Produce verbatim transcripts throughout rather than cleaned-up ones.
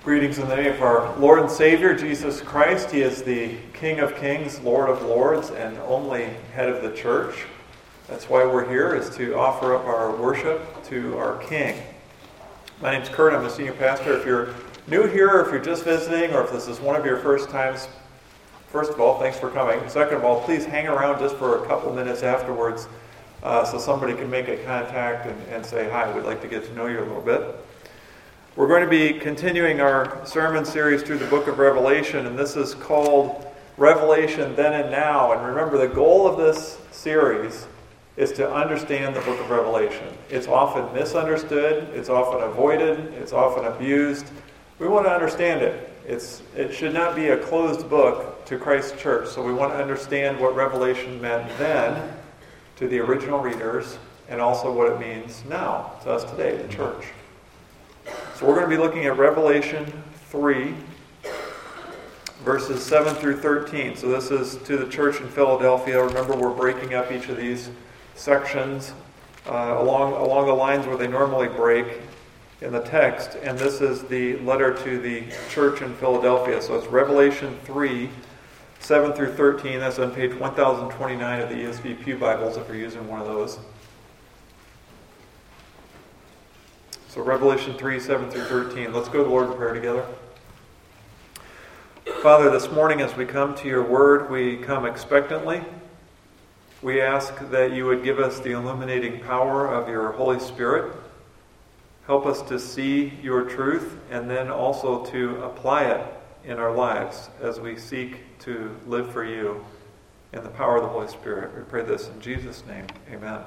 Greetings in the name of our Lord and Savior, Jesus Christ. He is the King of Kings, Lord of Lords, and only head of the church. That's why we're here, is to offer up our worship to our King. My name's Kurt. I'm a senior pastor. If you're new here, or if you're just visiting, or if this is one of your first times, first of all, thanks for coming. Second of all, please hang around just for a couple minutes afterwards uh, so somebody can make a contact and, and say hi. We'd like to get to know you a little bit. We're going to be continuing our sermon series through the book of Revelation, and this is called Revelation Then and Now. And remember, the goal of this series is to understand the book of Revelation. It's often misunderstood, it's often avoided, it's often abused. We want to understand it. It's it should not be a closed book to Christ's church, so we want to understand what Revelation meant then to the original readers, and also what it means now to us today, the church. So we're going to be looking at Revelation three, verses seven through thirteen. So this is to the church in Philadelphia. Remember, we're breaking up each of these sections uh, along, along the lines where they normally break in the text. And this is the letter to the church in Philadelphia. So it's Revelation three, seven through thirteen. That's on page one thousand twenty-nine of the E S V Pew Bibles, if you're using one of those. So Revelation three, seven through thirteen. Let's go to the Lord in prayer together. Father, this morning as we come to your word, we come expectantly. We ask that you would give us the illuminating power of your Holy Spirit. Help us to see your truth and then also to apply it in our lives as we seek to live for you in the power of the Holy Spirit. We pray this in Jesus' name. Amen.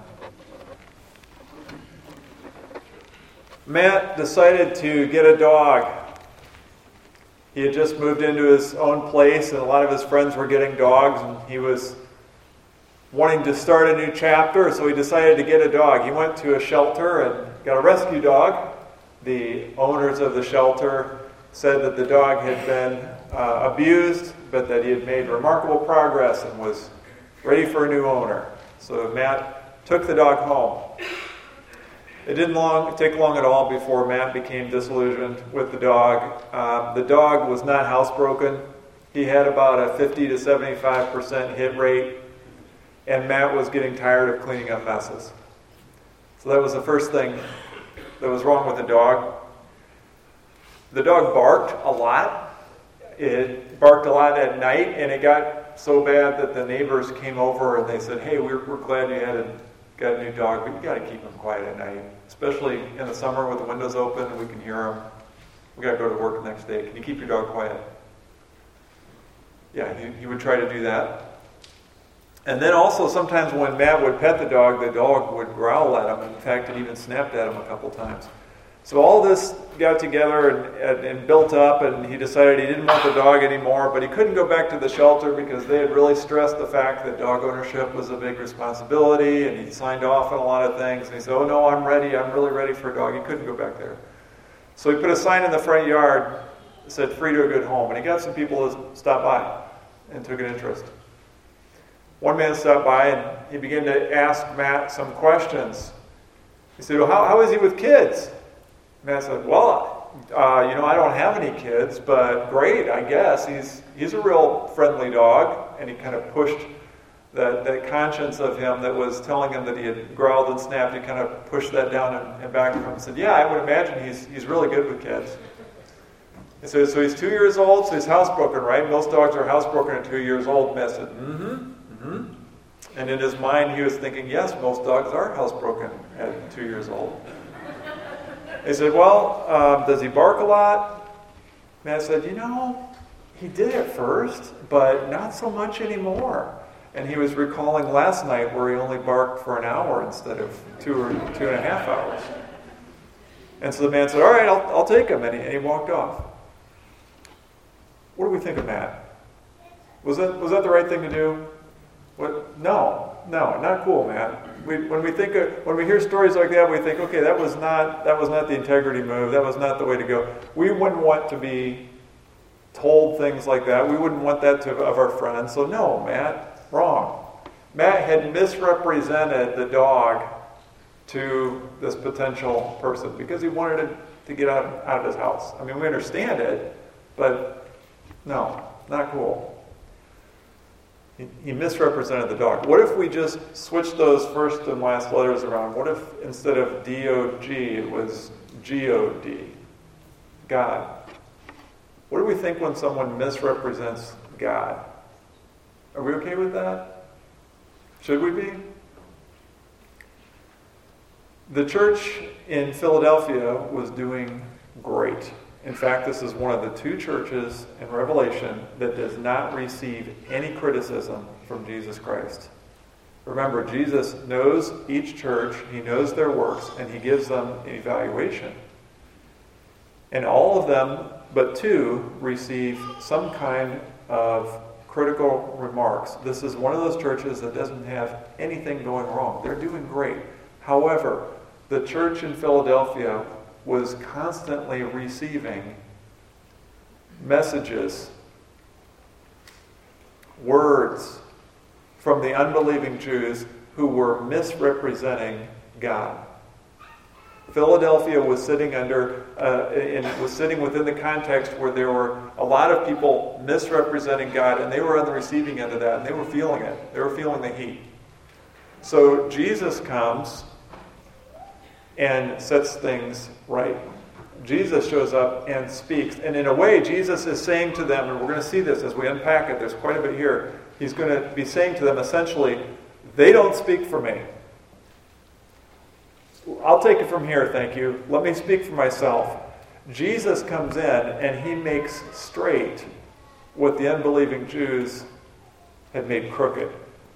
Matt decided to get a dog. He had just moved into his own place, and a lot of his friends were getting dogs, and he was wanting to start a new chapter, so he decided to get a dog. He went to a shelter and got a rescue dog. The owners of the shelter said that the dog had been uh, abused, but that he had made remarkable progress and was ready for a new owner. So Matt took the dog home. It didn't long, take long at all before Matt became disillusioned with the dog. Uh, the dog was not housebroken. He had about a fifty to seventy-five percent hit rate, and Matt was getting tired of cleaning up messes. So that was the first thing that was wrong with the dog. The dog barked a lot. It barked a lot at night, and it got so bad that the neighbors came over and they said, "Hey, we're, we're glad you had a got a new dog, but you got to keep him quiet at night, especially in the summer with the windows open and we can hear him. We got to go to work the next day. Can you keep your dog quiet?" Yeah, he, he would try to do that. And then also sometimes when Matt would pet the dog, the dog would growl at him. In fact, it even snapped at him a couple times. So all this got together and, and, and built up, and he decided he didn't want the dog anymore, but he couldn't go back to the shelter because they had really stressed the fact that dog ownership was a big responsibility, and he signed off on a lot of things. And he said, "Oh no, I'm ready, I'm really ready for a dog." He couldn't go back there. So he put a sign in the front yard that said, "Free to a good home," and he got some people to stop by and took an interest. One man stopped by and he began to ask Matt some questions. He said, "Well, how, how is he with kids?" Matt said, "Well, uh, you know, I don't have any kids, but great, I guess. He's he's a real friendly dog." And he kind of pushed that, that conscience of him that was telling him that he had growled and snapped. He kind of pushed that down and, and back from him and said, "Yeah, I would imagine he's he's really good with kids." He said, "So he's two years old, so he's housebroken, right? Most dogs are housebroken at two years old." Matt said, "Mm-hmm, mm-hmm." And in his mind, he was thinking, yes, most dogs are housebroken at two years old. He said, "Well, um, does he bark a lot?" Matt said, "You know, he did at first, but not so much anymore." And he was recalling last night where he only barked for an hour instead of two or two and a half hours. And so the man said, "All right, I'll, I'll take him," and he, and he walked off. What do we think of Matt? Was that was that the right thing to do? What? No, no, not cool, Matt. We, when we think of, when we hear stories like that, we think, okay, that was not that was not the integrity move. That was not the way to go. We wouldn't want to be told things like that. We wouldn't want that to, of our friends. So no, Matt, wrong. Matt had misrepresented the dog to this potential person because he wanted to to get out, out of his house. I mean, we understand it, but no, not cool. He, he misrepresented the dog. What if we just switched those first and last letters around? What if instead of D O G, it was G O D? God. What do we think when someone misrepresents God? Are we okay with that? Should we be? The church in Philadelphia was doing great. In fact, this is one of the two churches in Revelation that does not receive any criticism from Jesus Christ. Remember, Jesus knows each church, he knows their works, and he gives them an evaluation. And all of them, but two, receive some kind of critical remarks. This is one of those churches that doesn't have anything going wrong. They're doing great. However, the church in Philadelphia was constantly receiving messages, words from the unbelieving Jews who were misrepresenting God. Philadelphia was sitting under, uh, in, was sitting within the context where there were a lot of people misrepresenting God, and they were on the receiving end of that, and they were feeling it. They were feeling the heat. So Jesus comes and sets things right. Jesus shows up and speaks. And in a way, Jesus is saying to them, and we're going to see this as we unpack it, there's quite a bit here. He's going to be saying to them essentially, they don't speak for me. I'll take it from here, thank you. Let me speak for myself. Jesus comes in and he makes straight what the unbelieving Jews had made crooked,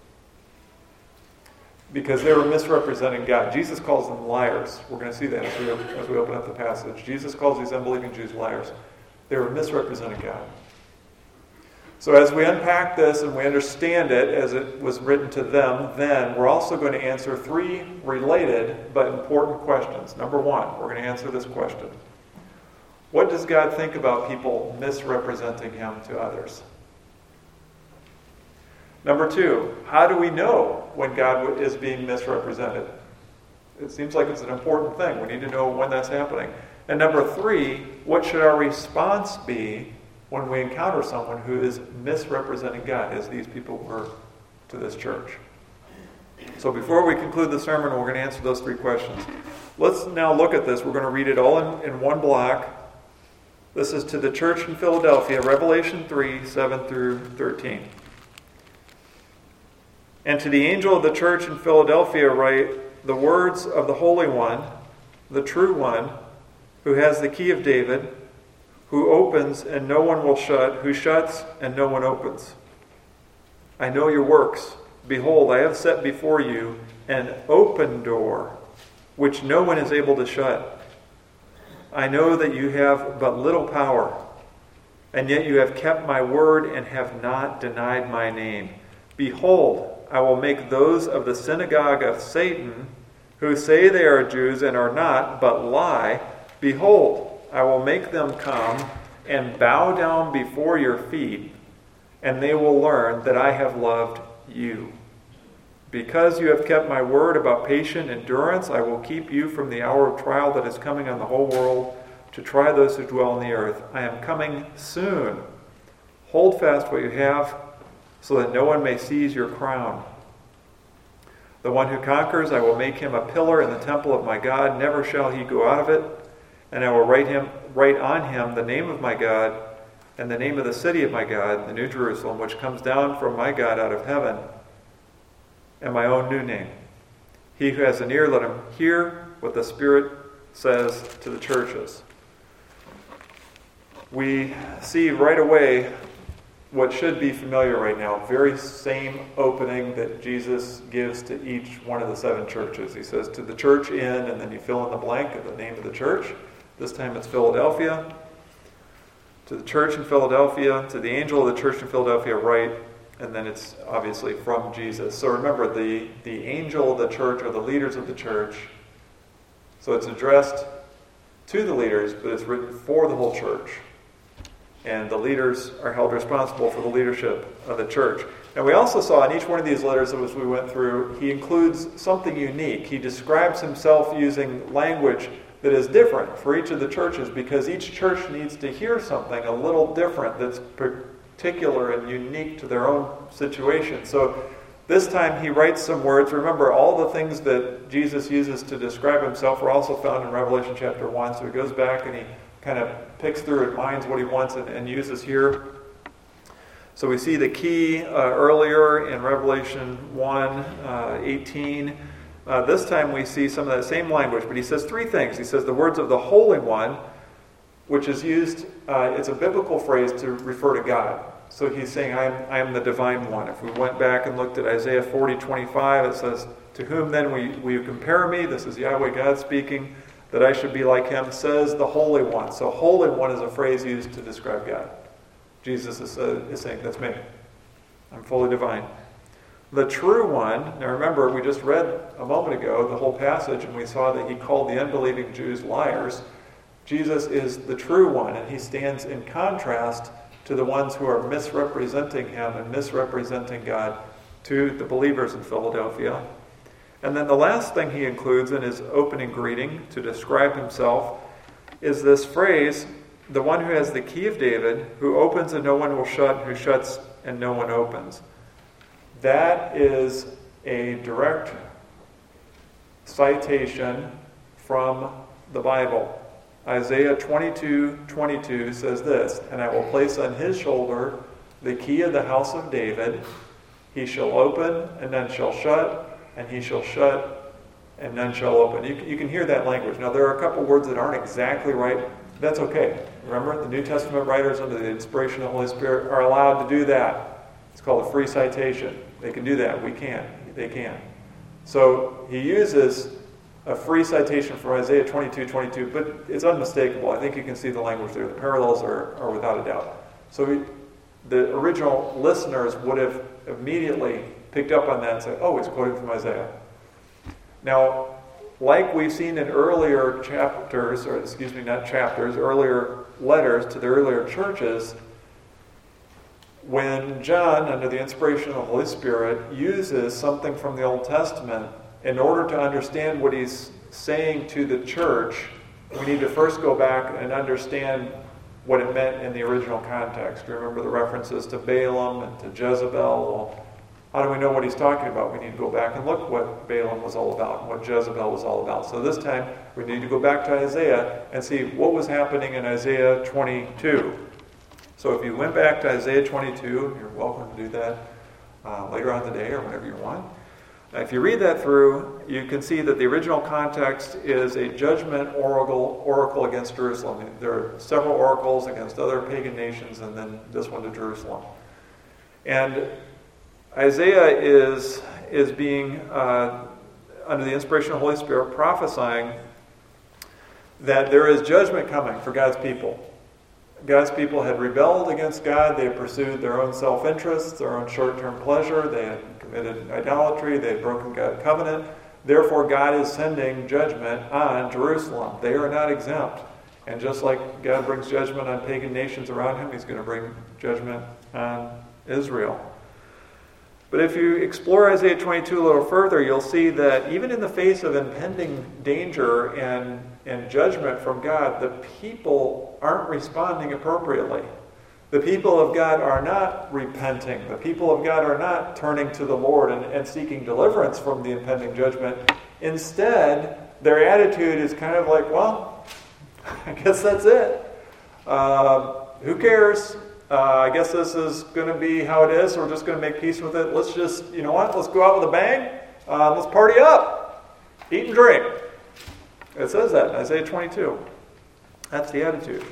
because they were misrepresenting God. Jesus calls them liars. We're going to see that as we, as we open up the passage. Jesus calls these unbelieving Jews liars. They were misrepresenting God. So as we unpack this and we understand it as it was written to them, then we're also going to answer three related but important questions. Number one, we're going to answer this question. What does God think about people misrepresenting him to others? Number two, how do we know when God is being misrepresented? It seems like it's an important thing. We need to know when that's happening. And number three, what should our response be when we encounter someone who is misrepresenting God, as these people were to this church? So before we conclude the sermon, we're going to answer those three questions. Let's now look at this. We're going to read it all in, in one block. This is to the church in Philadelphia, Revelation three, seven through thirteen. And to the angel of the church in Philadelphia write the words of the Holy One, the true One, who has the key of David, who opens and no one will shut, who shuts and no one opens. I know your works. Behold, I have set before you an open door, which no one is able to shut. I know that you have but little power, and yet you have kept my word and have not denied my name. Behold, I will make those of the synagogue of Satan, who say they are Jews and are not, but lie, behold, I will make them come and bow down before your feet, and they will learn that I have loved you. Because you have kept my word about patient endurance, I will keep you from the hour of trial that is coming on the whole world to try those who dwell on the earth. I am coming soon. Hold fast what you have, so that no one may seize your crown. The one who conquers, I will make him a pillar in the temple of my God. Never shall he go out of it. And I will write him, write on him the name of my God and the name of the city of my God, the New Jerusalem, which comes down from my God out of heaven, and my own new name. He who has an ear, let him hear what the Spirit says to the churches. We see right away what should be familiar right now, very same opening that Jesus gives to each one of the seven churches. He says, to the church in, and then you fill in the blank of the name of the church. This time it's Philadelphia. To the church in Philadelphia, to the angel of the church in Philadelphia, write, and then it's obviously from Jesus. So remember, the, the angel of the church are the leaders of the church. So it's addressed to the leaders, but it's written for the whole church. And the leaders are held responsible for the leadership of the church. And we also saw in each one of these letters as we went through, he includes something unique. He describes himself using language that is different for each of the churches, because each church needs to hear something a little different that's particular and unique to their own situation. So this time he writes some words. Remember, all the things that Jesus uses to describe himself are also found in Revelation chapter one. So he goes back and he kind of picks through and finds what he wants and, and uses here. So we see the key uh, earlier in Revelation one, uh, eighteen. Uh, this time we see some of that same language, but he says three things. He says the words of the Holy One, which is used, uh, it's a biblical phrase to refer to God. So he's saying, I am, I am the divine one. If we went back and looked at Isaiah forty twenty-five, it says, to whom then will you, will you compare me? This is Yahweh God speaking, that I should be like him, says the Holy One. So Holy One is a phrase used to describe God. Jesus is, uh, is saying, that's me. I'm fully divine. The true one, now remember, we just read a moment ago the whole passage, and we saw that he called the unbelieving Jews liars. Jesus is the true one, and he stands in contrast to the ones who are misrepresenting him and misrepresenting God to the believers in Philadelphia. And then the last thing he includes in his opening greeting to describe himself is this phrase, the one who has the key of David, who opens and no one will shut, who shuts and no one opens. That is a direct citation from the Bible. Isaiah twenty-two twenty-two says this, and I will place on his shoulder the key of the house of David. He shall open and none shall shut, and he shall shut and none shall open. You, you can hear that language. Now there are a couple words that aren't exactly right. That's okay. Remember, the New Testament writers under the inspiration of the Holy Spirit are allowed to do that. It's called a free citation. They can do that. We can't. They can. So he uses a free citation from Isaiah twenty-two twenty-two, but it's unmistakable. I think you can see the language there. The parallels are, are without a doubt. So we, the original listeners would have immediately picked up on that and said, oh, it's quoting from Isaiah. Now, like we've seen in earlier chapters, or excuse me, not chapters, earlier letters to the earlier churches, when John, under the inspiration of the Holy Spirit, uses something from the Old Testament, in order to understand what he's saying to the church, we need to first go back and understand what it meant in the original context. Remember the references to Balaam and to Jezebel? Well, how do we know what he's talking about? We need to go back and look what Balaam was all about and what Jezebel was all about. So this time, we need to go back to Isaiah and see what was happening in Isaiah twenty-two. So if you went back to Isaiah twenty-two, you're welcome to do that uh, later on in the day or whenever you want. If you read that through, you can see that the original context is a judgment oracle, oracle against Jerusalem. There are several oracles against other pagan nations, and then this one to Jerusalem. And Isaiah is, is being, uh, under the inspiration of the Holy Spirit, prophesying that there is judgment coming for God's people. God's people had rebelled against God. They had pursued their own self-interest, their own short-term pleasure. They had committed idolatry. They had broken God's covenant. Therefore, God is sending judgment on Jerusalem. They are not exempt. And just like God brings judgment on pagan nations around him, he's going to bring judgment on Israel. But if you explore Isaiah twenty-two a little further, you'll see that even in the face of impending danger and, and judgment from God, the people aren't responding appropriately. The people of God are not repenting. The people of God are not turning to the Lord and, and seeking deliverance from the impending judgment. Instead, their attitude is kind of like, well, I guess that's it. Uh, who cares? Uh, I guess this is going to be how it is. We're just going to make peace with it. Let's just, you know what? Let's go out with a bang. Uh, let's party up. Eat and drink. It says that in Isaiah twenty-two. That's the attitude.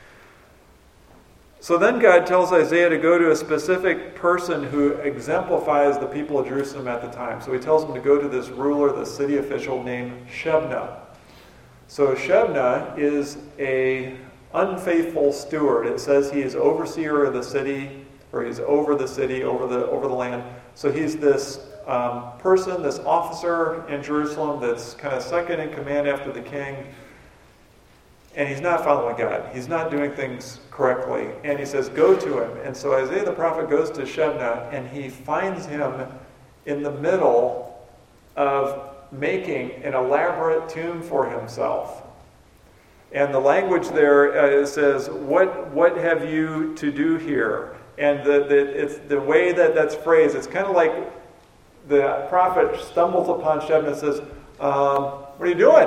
So then God tells Isaiah to go to a specific person who exemplifies the people of Jerusalem at the time. So he tells him to go to this ruler, the city official named Shebna. So Shebna is a unfaithful steward. It says he is overseer of the city, or he's over the city, over the over the land. So he's this um, person, this officer in Jerusalem that's kind of second in command after the king. And he's not following God. He's not doing things correctly. And he says, go to him. And so Isaiah the prophet goes to Shebna, and he finds him in the middle of making an elaborate tomb for himself. And the language there uh, says, what what have you to do here? And the, the, it's the way that that's phrased, it's kind of like the prophet stumbles upon Shebna and says, um, what are you doing?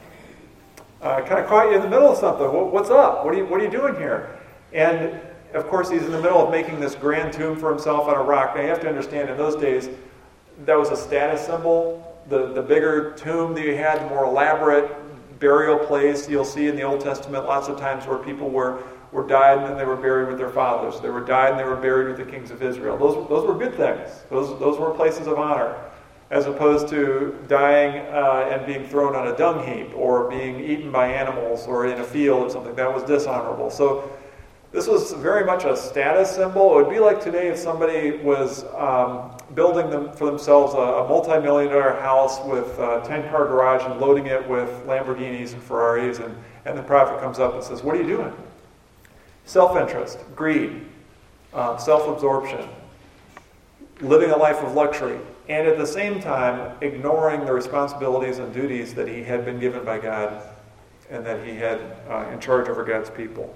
I uh, kind of caught you in the middle of something. What's up? What are you, what are you doing here? And, of course, he's in the middle of making this grand tomb for himself on a rock. Now, you have to understand, in those days, that was a status symbol. The, the bigger tomb that you had, the more elaborate burial place. You'll see in the Old Testament lots of times where people were, were died and then they were buried with their fathers. They were died and they were buried with the kings of Israel. Those, those were good things. Those, those were places of honor, as opposed to dying uh, and being thrown on a dung heap or being eaten by animals or in a field or something. That was dishonorable. So this was very much a status symbol. It would be like today if somebody was um, building them for themselves a, a multi-million dollar house with a ten-car garage and loading it with Lamborghinis and Ferraris, and, and the prophet comes up and says, what are you doing? Self-interest, greed, uh, self-absorption, living a life of luxury, and at the same time ignoring the responsibilities and duties that he had been given by God and that he had uh, in charge over God's people.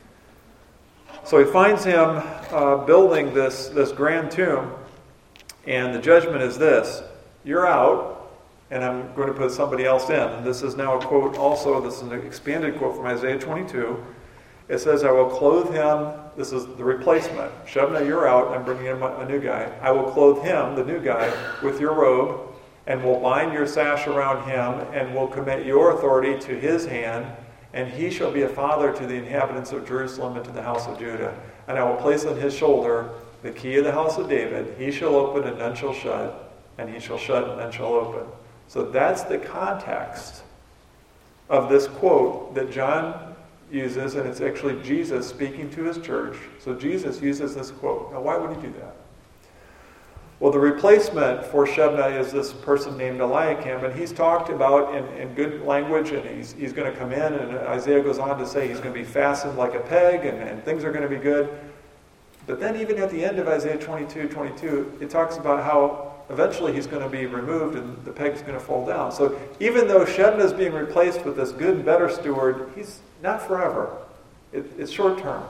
So he finds him uh, building this, this grand tomb, and the judgment is this: you're out, and I'm going to put somebody else in. And this is now a quote also, this is an expanded quote from Isaiah twenty-two. It says, I will clothe him, this is the replacement. Shebna, you're out, I'm bringing in a new guy. I will clothe him, the new guy, with your robe, and will bind your sash around him, and will commit your authority to his hand, and he shall be a father to the inhabitants of Jerusalem and to the house of Judah. And I will place on his shoulder the key of the house of David. He shall open and none shall shut, and he shall shut and none shall open. So that's the context of this quote that John uses, and it's actually Jesus speaking to his church. So Jesus uses this quote. Now, why would he do that? Well, the replacement for Shebna is this person named Eliakim, and he's talked about in, in good language, and he's, he's going to come in, and Isaiah goes on to say he's going to be fastened like a peg, and, and things are going to be good. But then even at the end of Isaiah twenty-two, twenty-two, it talks about how eventually he's going to be removed and the peg's going to fall down. So even though Shebna is being replaced with this good and better steward, he's not forever. It, it's short term.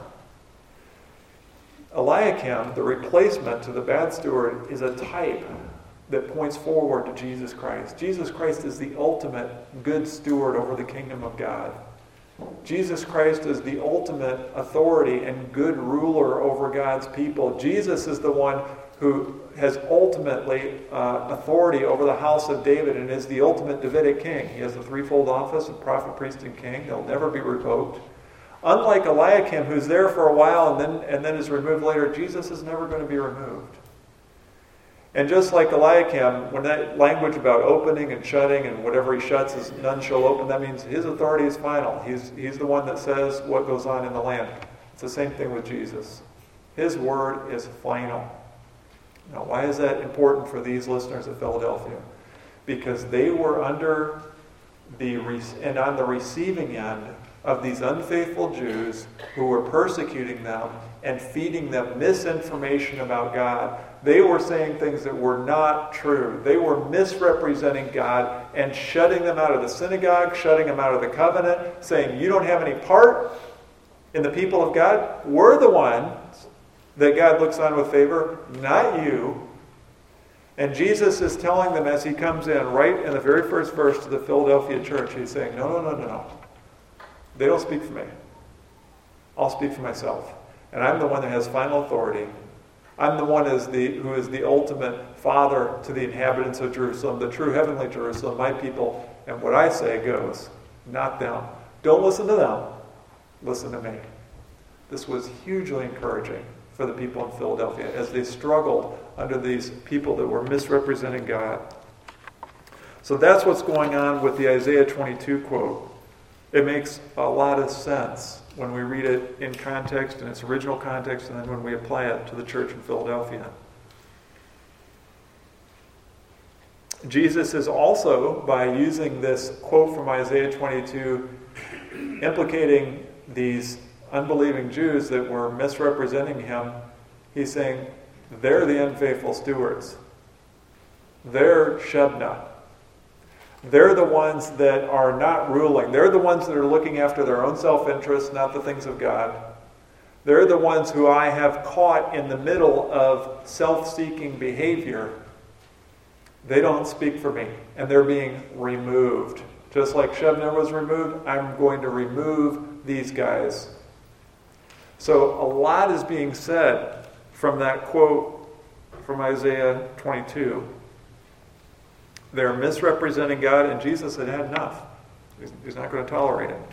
Eliakim, the replacement to the bad steward, is a type that points forward to Jesus Christ. Jesus Christ is the ultimate good steward over the kingdom of God. Jesus Christ is the ultimate authority and good ruler over God's people. Jesus is the one who has ultimately uh, authority over the house of David and is the ultimate Davidic king. He has a threefold office of prophet, priest, and king. They'll never be revoked. Unlike Eliakim, who's there for a while and then, and then is removed later, Jesus is never going to be removed. And just like Eliakim, when that language about opening and shutting and whatever he shuts is none shall open, that means his authority is final. He's, he's the one that says what goes on in the land. It's the same thing with Jesus. His word is final. Now, why is that important for these listeners at Philadelphia? Because they were under the and on the receiving end of these unfaithful Jews who were persecuting them and feeding them misinformation about God. They were saying things that were not true. They were misrepresenting God and shutting them out of the synagogue, shutting them out of the covenant, saying, you don't have any part in the people of God. We're the ones that God looks on with favor, not you. And Jesus is telling them as he comes in, right in the very first verse to the Philadelphia church, he's saying, no, no, no, no, no. They don't speak for me. I'll speak for myself. And I'm the one that has final authority. I'm the one is the, who is the ultimate father to the inhabitants of Jerusalem, the true heavenly Jerusalem, my people. And what I say goes, not them. Don't listen to them. Listen to me. This was hugely encouraging for the people in Philadelphia as they struggled under these people that were misrepresenting God. So that's what's going on with the Isaiah twenty-two quote. It makes a lot of sense when we read it in context, in its original context, and then when we apply it to the church in Philadelphia. Jesus is also, by using this quote from Isaiah twenty-two, implicating these unbelieving Jews that were misrepresenting him. He's saying, they're the unfaithful stewards. They're Shebna. They're the ones that are not ruling. They're the ones that are looking after their own self-interest, not the things of God. They're the ones who I have caught in the middle of self-seeking behavior. They don't speak for me, and they're being removed. Just like Shebna was removed, I'm going to remove these guys. So a lot is being said from that quote from Isaiah twenty-two. They're misrepresenting God, and Jesus had had enough. He's not going to tolerate it.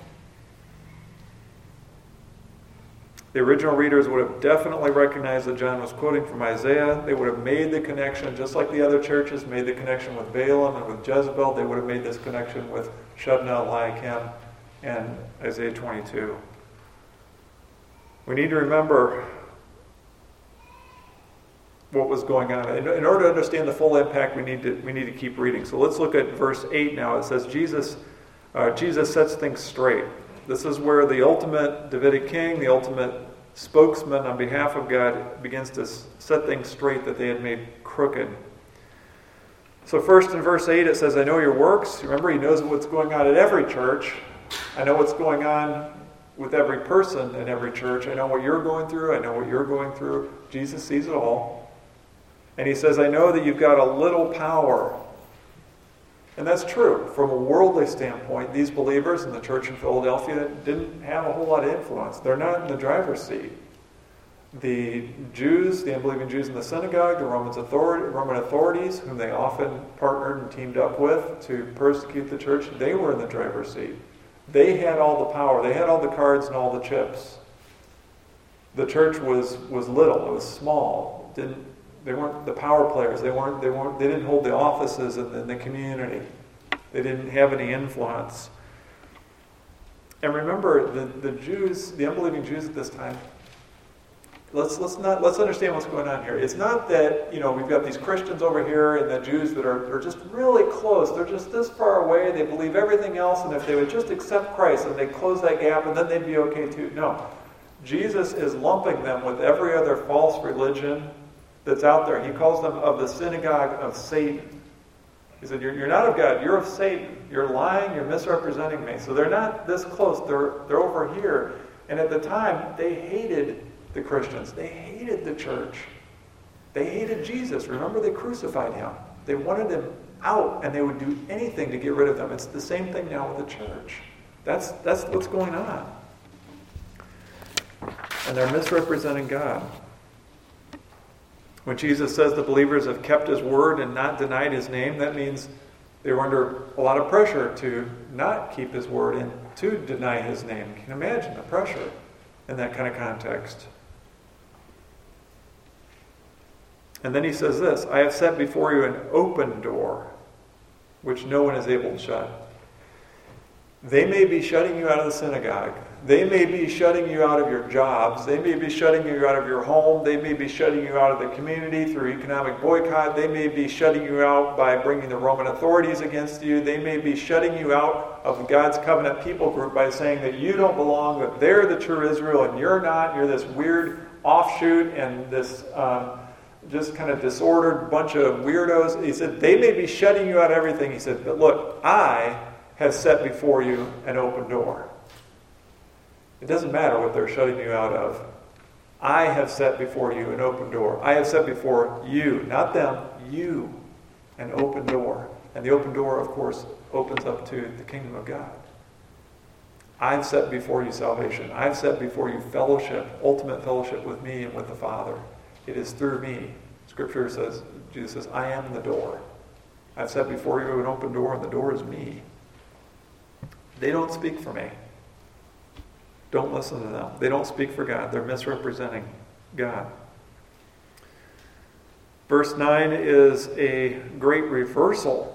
The original readers would have definitely recognized that John was quoting from Isaiah. They would have made the connection, just like the other churches made the connection with Balaam and with Jezebel. They would have made this connection with Shebna, Eliakim, and Isaiah twenty-two. We need to remember what was going on. In, in order to understand the full impact, we need to we need to keep reading. So let's look at verse eight now. It says Jesus, uh, Jesus sets things straight. This is where the ultimate Davidic king, the ultimate spokesman on behalf of God, begins to set things straight that they had made crooked. So first in verse eight it says, I know your works. Remember, he knows what's going on at every church. I know what's going on with every person in every church. I know what you're going through. I know what you're going through. Jesus sees it all. And he says, I know that you've got a little power. And that's true. From a worldly standpoint, these believers in the church in Philadelphia didn't have a whole lot of influence. They're not in the driver's seat. The Jews, the unbelieving Jews in the synagogue, the Roman authority, Roman authorities, whom they often partnered and teamed up with to persecute the church, they were in the driver's seat. They had all the power. They had all the cards and all the chips. The church was, was little. It was small. It didn't They weren't the power players. They weren't. They weren't. They didn't hold the offices in the, in the community. They didn't have any influence. And remember, the, the Jews, the unbelieving Jews at this time. Let's let's not let's understand what's going on here. It's not that you know we've got these Christians over here and the Jews that are, are just really close. They're just this far away. They believe everything else, and if they would just accept Christ and they close that gap, and then they'd be okay too. No, Jesus is lumping them with every other false religion that's out there. He calls them of the synagogue of Satan. He said, you're, you're not of God, you're of Satan. You're lying, you're misrepresenting me. So they're not this close, they're, they're over here. And at the time, they hated the Christians. They hated the church. They hated Jesus. Remember, they crucified him. They wanted him out, and they would do anything to get rid of him. It's the same thing now with the church. That's, that's what's going on. And they're misrepresenting God. When Jesus says the believers have kept his word and not denied his name, that means they were under a lot of pressure to not keep his word and to deny his name. You can imagine the pressure in that kind of context. And then he says this, I have set before you an open door, which no one is able to shut. They may be shutting you out of the synagogue. They may be shutting you out of your jobs. They may be shutting you out of your home. They may be shutting you out of the community through economic boycott. They may be shutting you out by bringing the Roman authorities against you. They may be shutting you out of God's covenant people group by saying that you don't belong, that they're the true Israel and you're not. You're this weird offshoot and this um, just kind of disordered bunch of weirdos. He said, they may be shutting you out of everything. He said, but look, I have set before you an open door. It doesn't matter what they're shutting you out of. I have set before you an open door. I have set before you, not them, you, an open door. And the open door, of course, opens up to the kingdom of God. I've set before you salvation. I've set before you fellowship, ultimate fellowship with me and with the Father. It is through me. Scripture says, Jesus says, I am the door. I've set before you an open door, and the door is me. They don't speak for me. Don't listen to them. They don't speak for God. They're misrepresenting God. Verse nine is a great reversal.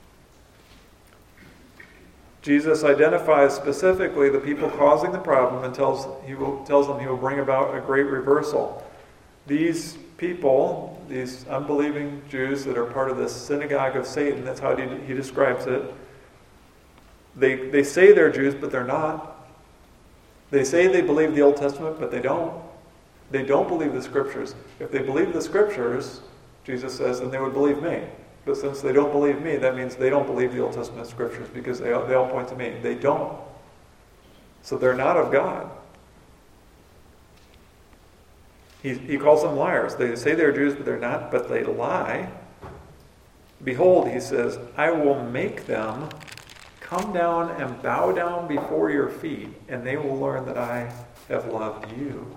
Jesus identifies specifically the people causing the problem and tells, he will, tells them he will bring about a great reversal. These people, these unbelieving Jews that are part of this synagogue of Satan, that's how he, he describes it, they, they say they're Jews, but they're not. They say they believe the Old Testament, but they don't. They don't believe the Scriptures. If they believe the Scriptures, Jesus says, then they would believe me. But since they don't believe me, that means they don't believe the Old Testament scriptures because they all, they all point to me. They don't. So they're not of God. He, he calls them liars. They say they're Jews, but they're not, but they lie. Behold, he says, I will make them come down and bow down before your feet, and they will learn that I have loved you.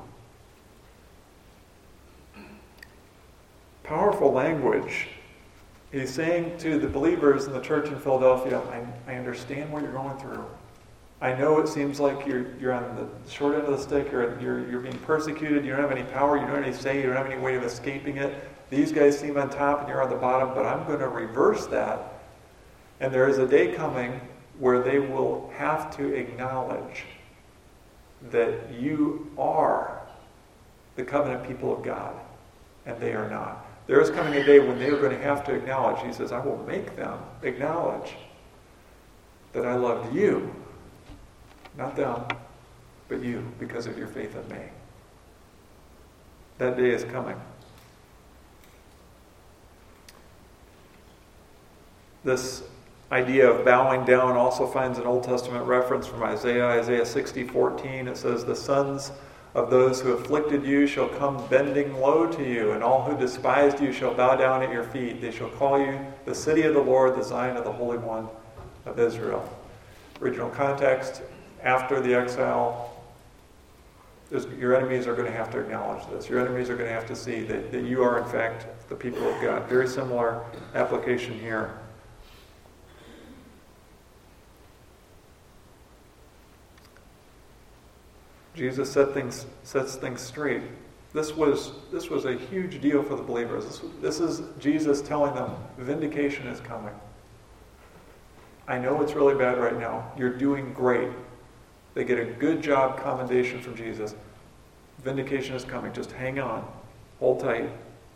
Powerful language. He's saying to the believers in the church in Philadelphia, I, I understand what you're going through. I know it seems like you're you're on the short end of the stick, or you're you're being persecuted, you don't have any power, you don't have any say, you don't have any way of escaping it. These guys seem on top and you're on the bottom, but I'm going to reverse that. And there is a day coming where they will have to acknowledge that you are the covenant people of God, and they are not. There is coming a day when they are going to have to acknowledge, he says, I will make them acknowledge that I loved you. Not them, but you, because of your faith in me. That day is coming. This idea of bowing down also finds an Old Testament reference from Isaiah, Isaiah sixty fourteen. It says, the sons of those who afflicted you shall come bending low to you, and all who despised you shall bow down at your feet. They shall call you the city of the Lord, the Zion of the Holy One of Israel. Original context, after the exile, your enemies are going to have to acknowledge this. Your enemies are going to have to see that, that you are, in fact, the people of God. Very similar application here. Jesus set things, sets things straight. This was, this was a huge deal for the believers. This, this is Jesus telling them, vindication is coming. I know it's really bad right now. You're doing great. They get a good job commendation from Jesus. Vindication is coming. Just hang on. Hold tight.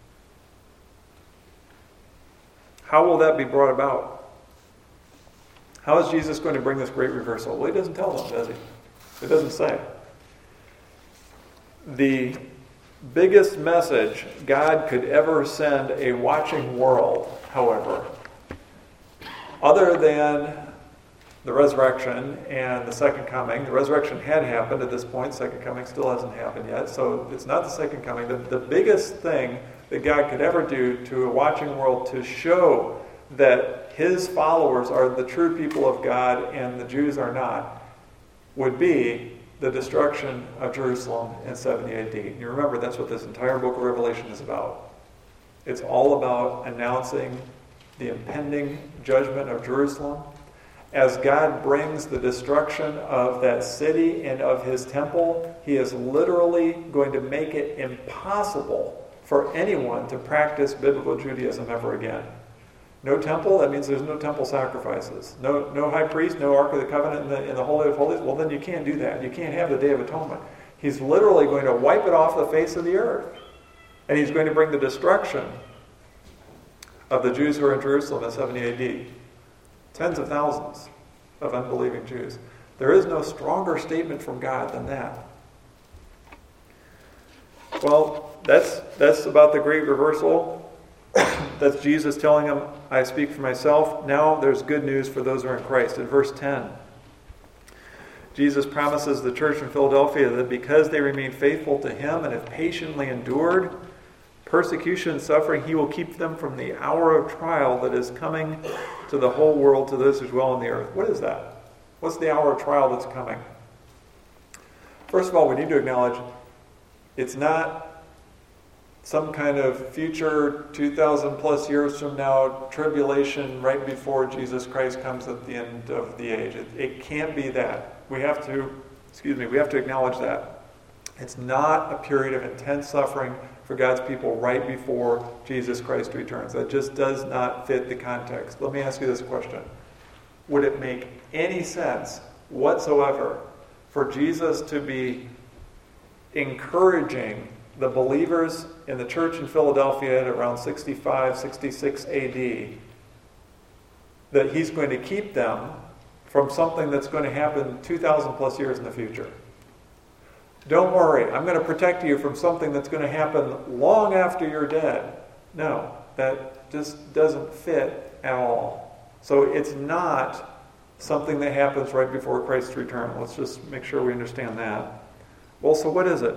How will that be brought about? How is Jesus going to bring this great reversal? Well, he doesn't tell them, does he? It doesn't say. The biggest message God could ever send a watching world, however, other than the resurrection and the second coming. The resurrection had happened at this point. Second coming still hasn't happened yet. So it's not the second coming. The, the biggest thing that God could ever do to a watching world to show that his followers are the true people of God and the Jews are not would be the destruction of Jerusalem in seventy A D. And you remember, that's what this entire book of Revelation is about. It's all about announcing the impending judgment of Jerusalem. As God brings the destruction of that city and of his temple, he is literally going to make it impossible for anyone to practice biblical Judaism ever again. No temple, that means there's no temple sacrifices. No, no high priest, no Ark of the Covenant in the, in the Holy of Holies. Well, then you can't do that. You can't have the Day of Atonement. He's literally going to wipe it off the face of the earth. And he's going to bring the destruction of the Jews who are in Jerusalem in seventy A D. Tens of thousands of unbelieving Jews. There is no stronger statement from God than that. Well, that's that's about the great reversal. That's Jesus telling them, I speak for myself. Now there's good news for those who are in Christ. In verse ten, Jesus promises the church in Philadelphia that because they remain faithful to him and have patiently endured persecution and suffering, he will keep them from the hour of trial that is coming to the whole world, to those who dwell on the earth. What is that? What's the hour of trial that's coming? First of all, we need to acknowledge it's not some kind of future two thousand plus years from now tribulation right before Jesus Christ comes at the end of the age. It, it can't be that. We have to, excuse me, we have to acknowledge that. It's not a period of intense suffering for God's people right before Jesus Christ returns. That just does not fit the context. Let me ask you this question. Would it make any sense whatsoever for Jesus to be encouraging the believers in the church in Philadelphia at around sixty-five, sixty-six A D that he's going to keep them from something that's going to happen two thousand plus years in the future? Don't worry, I'm going to protect you from something that's going to happen long after you're dead. No. That just doesn't fit at all. So it's not something that happens right before Christ's return. Let's just make sure we understand that. Well, so what is it?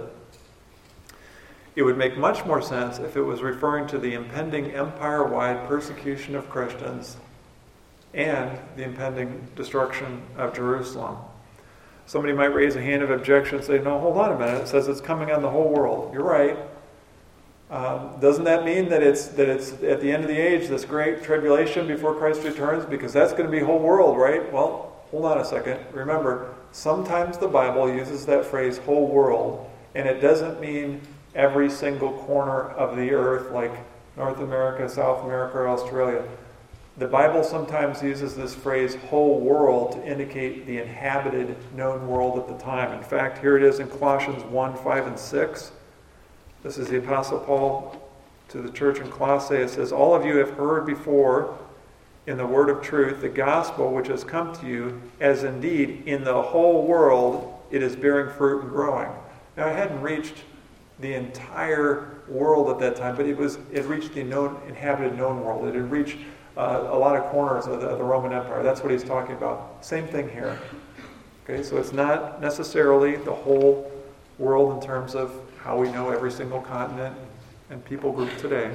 It would make much more sense if it was referring to the impending empire-wide persecution of Christians and the impending destruction of Jerusalem. Somebody might raise a hand of objection and say, no, hold on a minute. It says it's coming on the whole world. You're right. Um, doesn't that mean that it's that it's at the end of the age, this great tribulation before Christ returns? Because that's going to be whole world, right? Well, hold on a second. Remember, sometimes the Bible uses that phrase whole world, and it doesn't mean every single corner of the earth like North America, South America, or Australia. The Bible sometimes uses this phrase whole world to indicate the inhabited known world at the time. In fact, here it is in Colossians one, five, and six. This is the Apostle Paul to the church in Colossae. It says, all of you have heard before in the word of truth the gospel which has come to you, as indeed in the whole world it is bearing fruit and growing. Now, it hadn't reached the entire world at that time, but it was it reached the known, inhabited known world. It had reached uh, a lot of corners of the, of the Roman Empire. That's what he's talking about. Same thing here. Okay, so it's not necessarily the whole world in terms of how we know every single continent and people group today.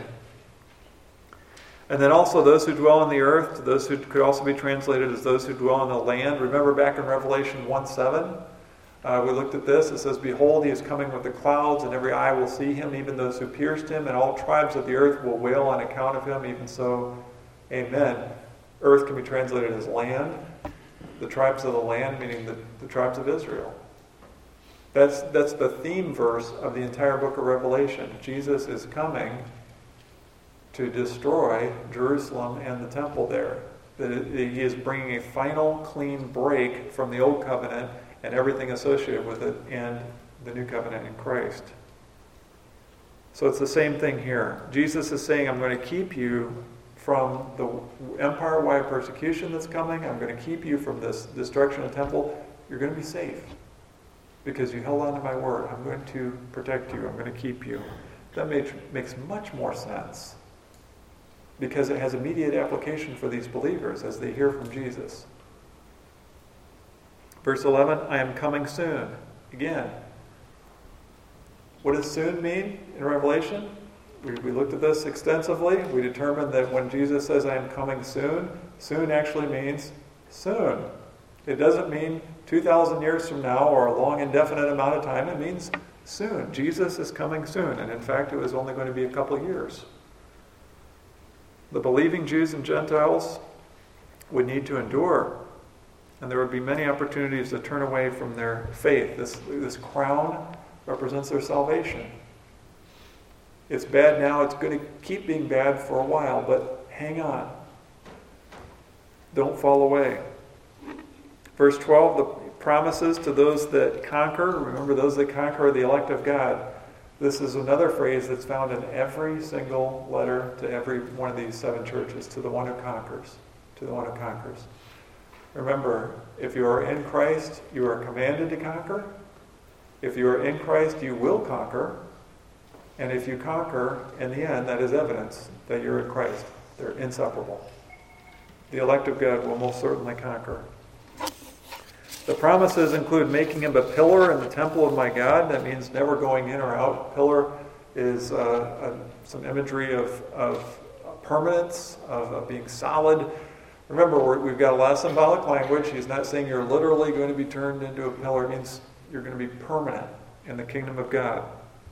And then also those who dwell on the earth, those who could also be translated as those who dwell on the land. Remember back in Revelation one seven, uh, we looked at this. It says, behold, he is coming with the clouds, and every eye will see him, even those who pierced him, and all tribes of the earth will wail on account of him. Even so, amen. Earth can be translated as land. The tribes of the land, meaning the, the tribes of Israel. That's that's the theme verse of the entire book of Revelation. Jesus is coming to destroy Jerusalem and the temple there. That he is bringing a final clean break from the old covenant and everything associated with it and the new covenant in Christ. So it's the same thing here. Jesus is saying, I'm going to keep you from the empire-wide persecution that's coming. I'm going to keep you from this destruction of the temple. You're going to be safe. Because you held on to my word. I'm going to protect you. I'm going to keep you. That makes, makes much more sense. Because it has immediate application for these believers as they hear from Jesus. Verse eleven, I am coming soon. Again, what does soon mean in Revelation? We, we looked at this extensively. We determined that when Jesus says, I am coming soon, soon actually means soon. It doesn't mean two thousand years from now or a long indefinite amount of time. It means soon. Jesus is coming soon. And in fact, it was only going to be a couple of years. The believing Jews and Gentiles would need to endure. And there would be many opportunities to turn away from their faith. This, this crown represents their salvation. It's bad now. It's going to keep being bad for a while. But hang on. Don't fall away. Verse twelve, the promises to those that conquer. Remember, those that conquer are the elect of God. This is another phrase that's found in every single letter to every one of these seven churches. To the one who conquers. To the one who conquers. Remember, if you are in Christ, you are commanded to conquer. If you are in Christ, you will conquer. And if you conquer, in the end, that is evidence that you're in Christ. They're inseparable. The elect of God will most certainly conquer. The promises include making him a pillar in the temple of my God. That means never going in or out. Pillar is uh, a, some imagery of, of permanence, of, of being solid. Remember, we're, we've got a lot of symbolic language. He's not saying you're literally going to be turned into a pillar. It means you're going to be permanent in the kingdom of God.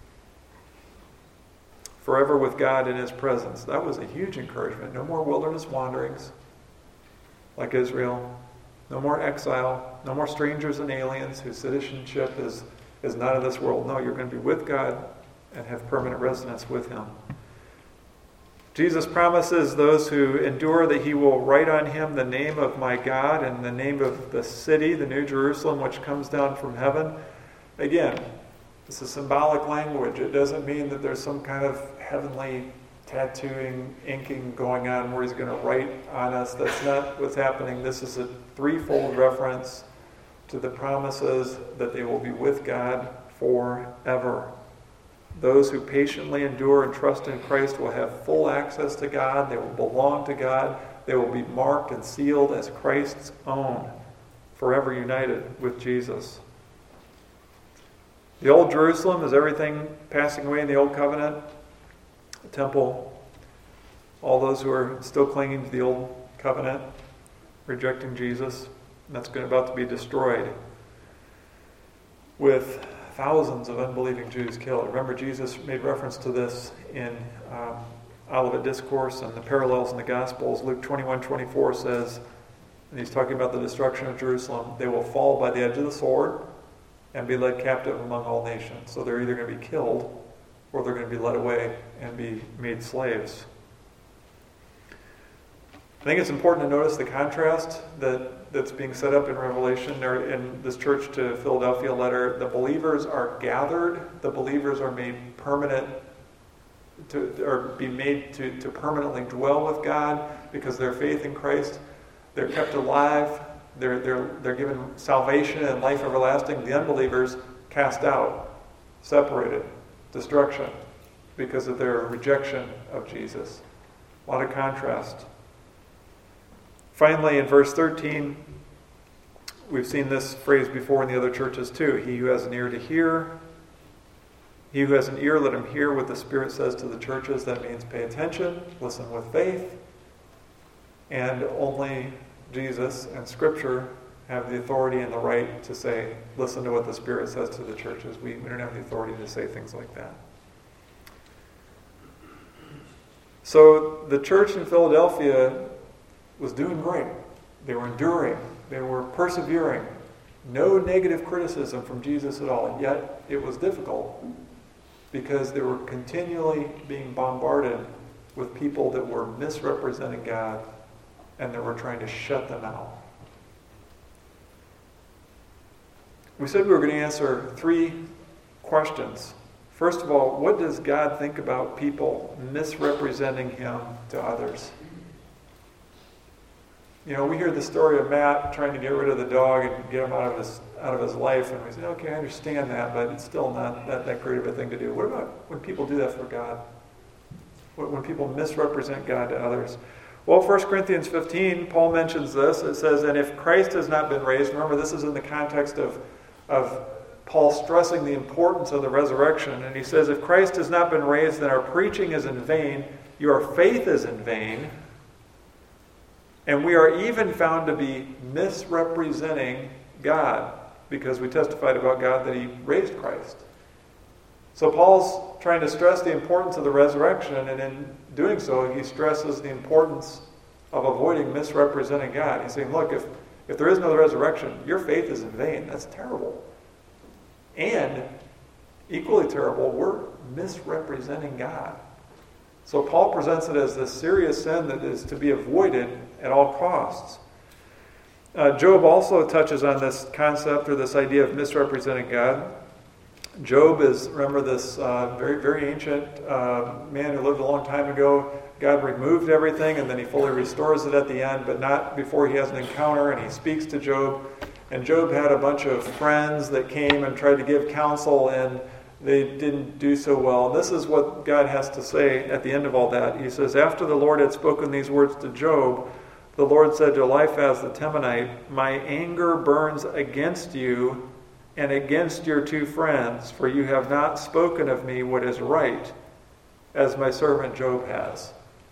Forever with God in his presence. That was a huge encouragement. No more wilderness wanderings like Israel. No more exile. No more strangers and aliens whose citizenship is, is not of this world. No, you're going to be with God and have permanent residence with him. Jesus promises those who endure that he will write on him the name of my God and the name of the city, the New Jerusalem, which comes down from heaven. Again, this is symbolic language. It doesn't mean that there's some kind of heavenly tattooing, inking going on where he's going to write on us. That's not what's happening. This is a threefold reference to the promises that they will be with God forever. Those who patiently endure and trust in Christ will have full access to God. They will belong to God. They will be marked and sealed as Christ's own, forever united with Jesus. The Old Jerusalem is everything passing away in the Old Covenant. The temple, all those who are still clinging to the Old Covenant, rejecting Jesus, that's going about to be destroyed with thousands of unbelieving Jews killed. Remember, Jesus made reference to this in um, Olivet Discourse and the parallels in the Gospels. Luke twenty-one twenty-four says, and he's talking about the destruction of Jerusalem, they will fall by the edge of the sword and be led captive among all nations. So they're either going to be killed or they're going to be led away and be made slaves. I think it's important to notice the contrast that, that's being set up in Revelation or in this church to Philadelphia letter. The believers are gathered. The believers are made permanent, to, or be made to, to permanently dwell with God because of their faith in Christ. They're kept alive. They're, they're, they're given salvation and life everlasting. The unbelievers cast out, separated, destruction because of their rejection of Jesus. A lot of contrast. Finally, in verse thirteen, we've seen this phrase before in the other churches too. He who has an ear to hear, he who has an ear, let him hear what the Spirit says to the churches. That means pay attention, listen with faith, and only Jesus and Scripture have the authority and the right to say, listen to what the Spirit says to the churches. We, we don't have the authority to say things like that. So the church in Philadelphia was doing great. They were enduring. They were persevering. No negative criticism from Jesus at all. Yet it was difficult because they were continually being bombarded with people that were misrepresenting God and that were trying to shut them out. We said we were going to answer three questions. First of all, what does God think about people misrepresenting Him to others? You know, we hear the story of Matt trying to get rid of the dog and get him out of his out of his life, and we say, okay, I understand that, but it's still not that, that great of a thing to do. What about when people do that for God? When people misrepresent God to others? Well, First Corinthians fifteen, Paul mentions this. It says, and if Christ has not been raised, remember this is in the context of, of Paul stressing the importance of the resurrection, and he says, if Christ has not been raised, then our preaching is in vain, your faith is in vain, and we are even found to be misrepresenting God because we testified about God that He raised Christ. So Paul's trying to stress the importance of the resurrection, and in doing so, he stresses the importance of avoiding misrepresenting God. He's saying, look, if, if there is no resurrection, your faith is in vain. That's terrible. And equally terrible, we're misrepresenting God. So Paul presents it as this serious sin that is to be avoided at all costs. Uh, Job also touches on this concept or this idea of misrepresenting God. Job is, remember this uh, very, very ancient uh, man who lived a long time ago. God removed everything and then He fully restores it at the end, but not before he has an encounter, and he speaks to Job. And Job had a bunch of friends that came and tried to give counsel, and they didn't do so well. This is what God has to say at the end of all that. He says, after the Lord had spoken these words to Job, the Lord said to Eliphaz the Temanite, my anger burns against you and against your two friends, for you have not spoken of me what is right, as my servant Job has.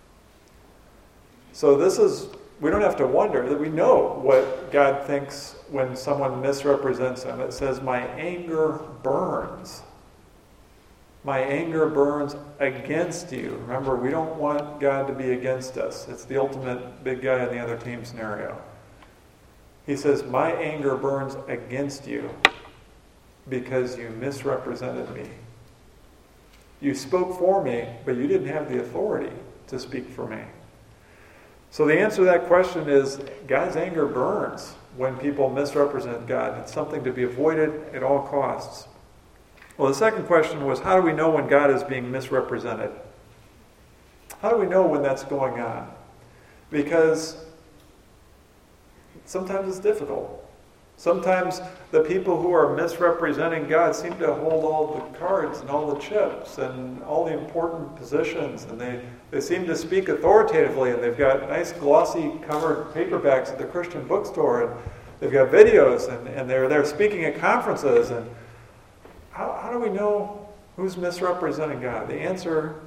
So this is, we don't have to wonder, that we know what God thinks when someone misrepresents Him. It says, my anger burns. My anger burns against you. Remember, we don't want God to be against us. It's the ultimate big guy on the other team scenario. He says, my anger burns against you because you misrepresented me. You spoke for me, but you didn't have the authority to speak for me. So the answer to that question is, God's anger burns when people misrepresent God. It's something to be avoided at all costs. Well, the second question was, how do we know when God is being misrepresented? How do we know when that's going on? Because sometimes it's difficult. Sometimes the people who are misrepresenting God seem to hold all the cards and all the chips and all the important positions, and they, they seem to speak authoritatively, and they've got nice glossy covered paperbacks at the Christian bookstore, and they've got videos, and, and they're they're speaking at conferences. And how, how do we know who's misrepresenting God? The answer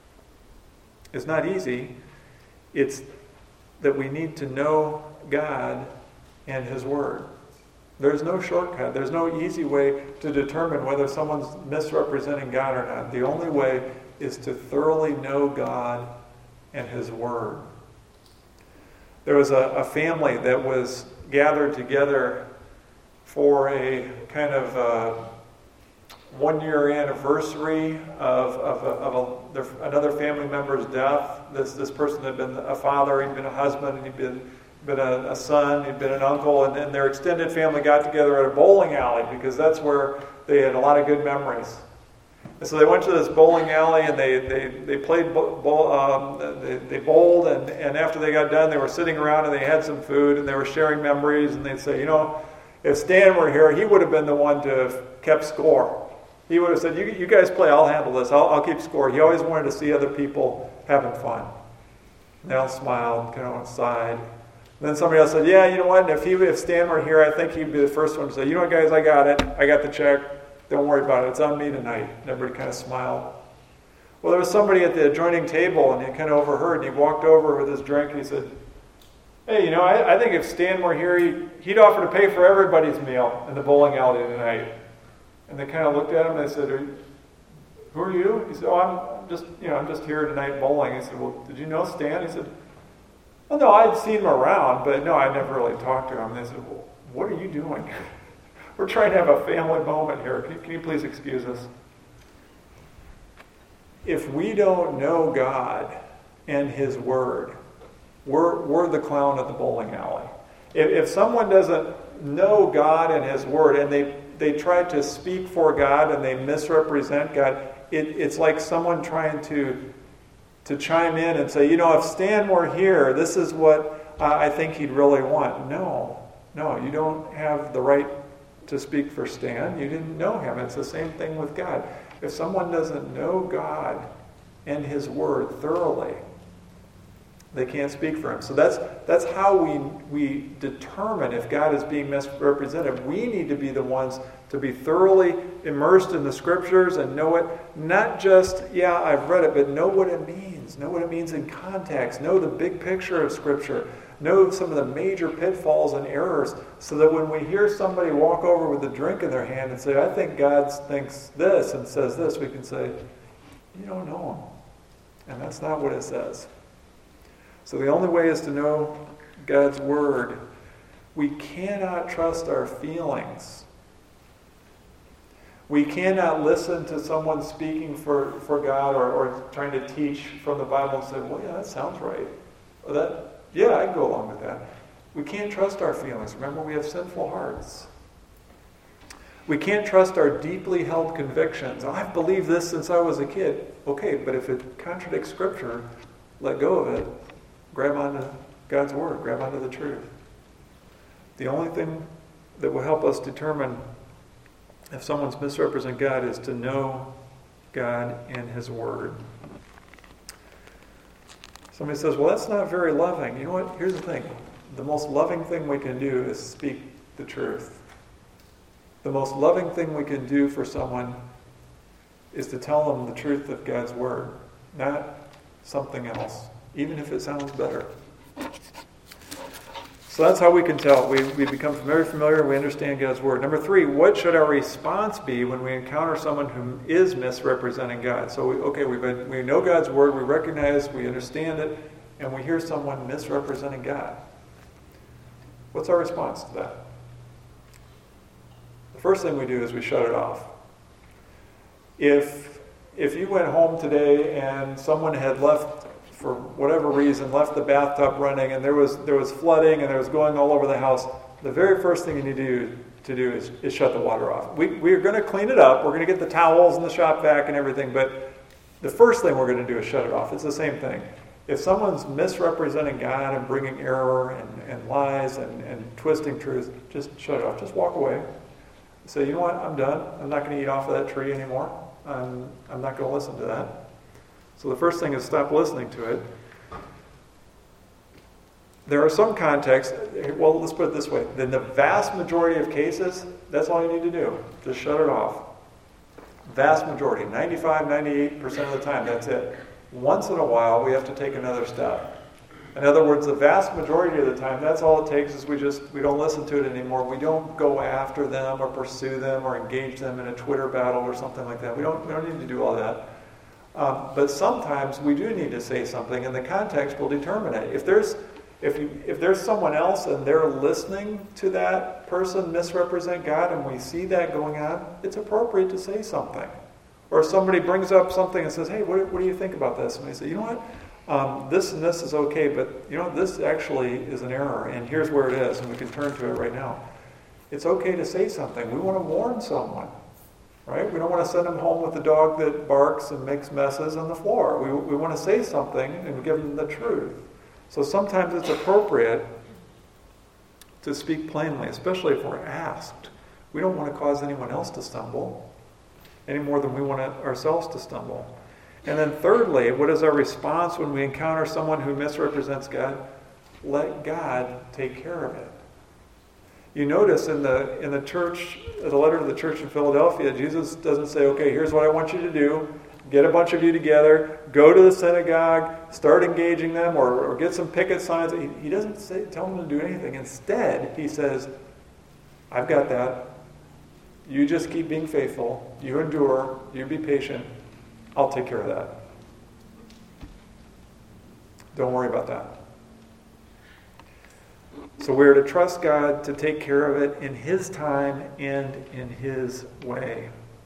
is not easy. It's that we need to know God and His Word. There's no shortcut. There's no easy way to determine whether someone's misrepresenting God or not. The only way is to thoroughly know God and His Word. There was a, a family that was gathered together for a kind of uh, one-year anniversary of, of, a, of a, their, another family member's death. This, this person had been a father, he'd been a husband, and he'd been been a, a son, he'd been an uncle, and, and their extended family got together at a bowling alley because that's where they had a lot of good memories. And so they went to this bowling alley and they they, they played, bowl, um, they, they bowled, and, and after they got done, they were sitting around and they had some food and they were sharing memories, and they'd say, you know, if Stan were here, he would have been the one to have kept score. He would have said, you, you guys play, I'll handle this, I'll, I'll keep score. He always wanted to see other people having fun. And they all smiled, kind of sighed. Then somebody else said, yeah, you know what, if he, if Stan were here, I think he'd be the first one to say, you know what, guys, I got it. I got the check. Don't worry about it. It's on me tonight. And everybody kind of smiled. Well, there was somebody at the adjoining table, and he kind of overheard, and he walked over with his drink, and he said, hey, you know, I, I think if Stan were here, he, he'd offer to pay for everybody's meal in the bowling alley tonight. And they kind of looked at him, and they said, who are you? He said, oh, I'm just, you know, I'm just here tonight bowling. He said, well, did you know Stan? He said, well, no, I'd seen him around, but no, I never really talked to him. They said, well, what are you doing? We're trying to have a family moment here. Can, can you please excuse us? If we don't know God and His Word, we're, we're the clown at the bowling alley. If, if someone doesn't know God and His Word, and they, they try to speak for God and they misrepresent God, it, it's like someone trying to to chime in and say, you know, if Stan were here, this is what uh, I think he'd really want. No, no, you don't have the right to speak for Stan. You didn't know him. It's the same thing with God. If someone doesn't know God and His Word thoroughly, they can't speak for Him. So that's that's how we we determine if God is being misrepresented. We need to be the ones to be thoroughly immersed in the Scriptures and know it. Not just, yeah, I've read it, but know what it means. Know what it means in context. Know the big picture of Scripture. Know some of the major pitfalls and errors, so that when we hear somebody walk over with a drink in their hand and say, I think God thinks this and says this, we can say, you don't know Him. And that's not what it says. So the only way is to know God's Word. We cannot trust our feelings. We cannot listen to someone speaking for, for God or, or trying to teach from the Bible and say, well, yeah, that sounds right. Or that, yeah, I can go along with that. We can't trust our feelings. Remember, we have sinful hearts. We can't trust our deeply held convictions. Oh, I've believed this since I was a kid. Okay, but if it contradicts Scripture, let go of it. Grab onto God's Word. Grab onto the truth. The only thing that will help us determine if someone's misrepresenting God is to know God and His Word. Somebody says, well, that's not very loving. You know what? Here's the thing. The most loving thing we can do is speak the truth. The most loving thing we can do for someone is to tell them the truth of God's Word, not something else, even if it sounds better. So that's how we can tell. We, we become very familiar, we understand God's Word. Number three, what should our response be when we encounter someone who is misrepresenting God? So, we, okay, we've been, we know God's Word, we recognize, we understand it, and we hear someone misrepresenting God. What's our response to that? The first thing we do is we shut it off. If, if you went home today and someone had left, for whatever reason, left the bathtub running and there was there was flooding and there was going all over the house, the very first thing you need to do, to do is, is shut the water off. We, we're going to clean it up. We're going to get the towels and the shop vac and everything, but the first thing we're going to do is shut it off. It's the same thing. If someone's misrepresenting God and bringing error and, and lies and, and twisting truth, just shut it off. Just walk away. Say, you know what? I'm done. I'm not going to eat off of that tree anymore. I'm, I'm not going to listen to that. So the first thing is stop listening to it. There are some contexts, well, let's put it this way. In the vast majority of cases, that's all you need to do. Just shut it off. Vast majority, ninety-five, ninety-eight percent of the time, that's it. Once in a while, we have to take another step. In other words, the vast majority of the time, that's all it takes is we just, we don't listen to it anymore. We don't go after them or pursue them or engage them in a Twitter battle or something like that. We don't, we don't need to do all that. Um, but sometimes we do need to say something, and the context will determine it. If there's, if you, if there's someone else and they're listening to that person misrepresent God and we see that going on, it's appropriate to say something. Or if somebody brings up something and says, hey, what, what do you think about this? And we say, you know what? Um, this and this is okay, but you know, this actually is an error, and here's where it is, and we can turn to it right now. It's okay to say something. We want to warn someone, right? We don't want to send them home with the dog that barks and makes messes on the floor. We, we want to say something and give them the truth. So sometimes it's appropriate to speak plainly, especially if we're asked. We don't want to cause anyone else to stumble any more than we want ourselves to stumble. And then thirdly, what is our response when we encounter someone who misrepresents God? Let God take care of it. You notice in the in the church, the letter to the church in Philadelphia, Jesus doesn't say, okay, here's what I want you to do. Get a bunch of you together, go to the synagogue, start engaging them, or, or get some picket signs. He, he doesn't say, tell them to do anything. Instead, he says, I've got that. You just keep being faithful. You endure. You be patient. I'll take care of that. Don't worry about that. So we're to trust God to take care of it in His time and in His way.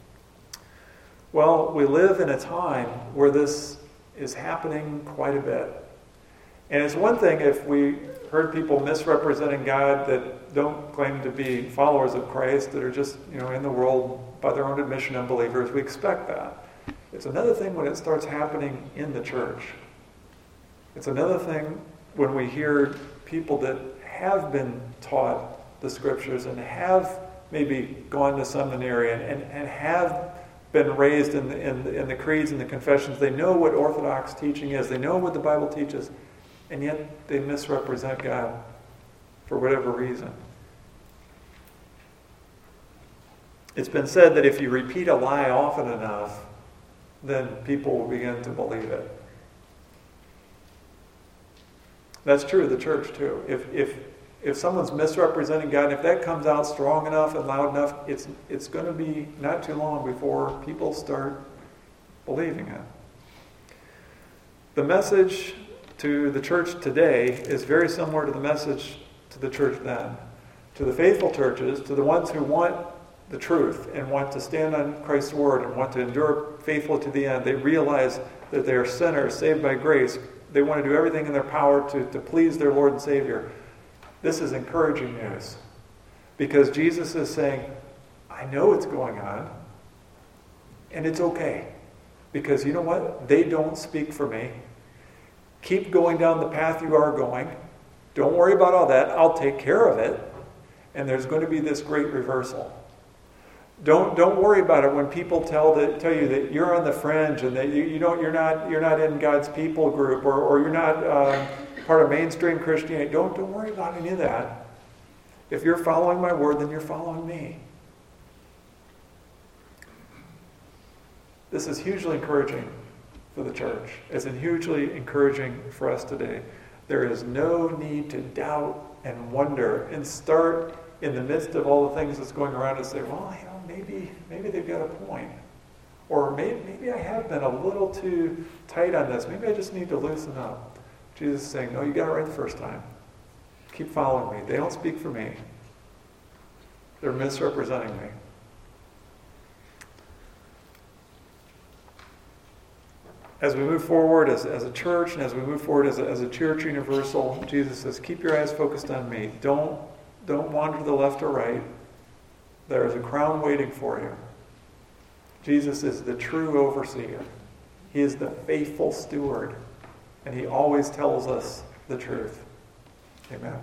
Well, we live in a time where this is happening quite a bit. And it's one thing if we heard people misrepresenting God that don't claim to be followers of Christ, that are just, you know, in the world by their own admission unbelievers. We expect that. It's another thing when it starts happening in the church. It's another thing when we hear people that have been taught the Scriptures and have maybe gone to seminary and, and, and have been raised in the, in, the, in the creeds and the confessions. They know what Orthodox teaching is. They know what the Bible teaches. And yet they misrepresent God for whatever reason. It's been said that if you repeat a lie often enough, then people will begin to believe it. That's true of the church too. If if if someone's misrepresenting God, if that comes out strong enough and loud enough, it's it's going to be not too long before people start believing it. The message to the church today is very similar to the message to the church then. To the faithful churches, to the ones who want the truth and want to stand on Christ's word and want to endure faithful to the end. They realize that they are sinners saved by grace. They want to do everything in their power to, to please their Lord and Savior. This is encouraging news because Jesus is saying, I know what's going on and it's okay because you know what? They don't speak for me. Keep going down the path you are going. Don't worry about all that. I'll take care of it. And there's going to be this great reversal. Don't don't worry about it when people tell that tell you that you're on the fringe and that you, you don't you're not you're not in God's people group or, or you're not um, part of mainstream Christianity. Don't don't worry about any of that. If you're following my word, then you're following me. This is hugely encouraging for the church. It's hugely encouraging for us today. There is no need to doubt and wonder and start in the midst of all the things that's going around and say, well, you know, maybe maybe they've got a point. Or maybe, maybe I have been a little too tight on this. Maybe I just need to loosen up. Jesus is saying, no, you got it right the first time. Keep following me. They don't speak for me. They're misrepresenting me. As we move forward as, as a church and as we move forward as a, as a church universal, Jesus says, keep your eyes focused on me. Don't Don't wander to the left or right. There is a crown waiting for you. Jesus is the true overseer. He is the faithful steward. and he always tells us the truth. Amen.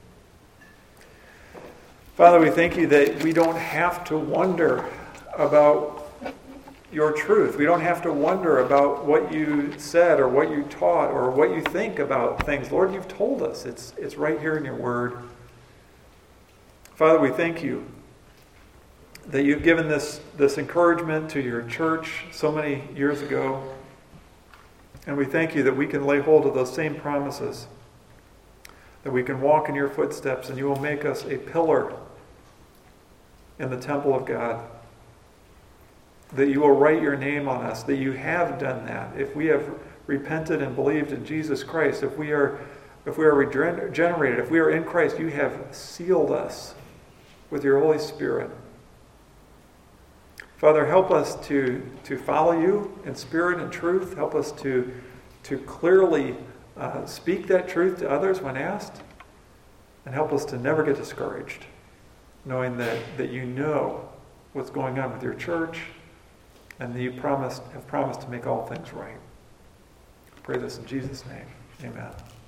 Father, we thank you that we don't have to wonder about your truth. We don't have to wonder about what you said or what you taught or what you think about things. Lord, you've told us. It's, it's right here in your word. Father, we thank you that you've given this, this encouragement to your church so many years ago. And we thank you that we can lay hold of those same promises, that we can walk in your footsteps, and you will make us a pillar in the temple of God, that you will write your name on us, that you have done that. If we have repented and believed in Jesus Christ, if we are if we are regenerated, if we are in Christ, you have sealed us with your Holy Spirit. Father, help us to, to follow you in spirit and truth. Help us to, to clearly uh, speak that truth to others when asked. And help us to never get discouraged, knowing that, that you know what's going on with your church, and that you promised, have promised to make all things right. I pray this in Jesus' name. Amen.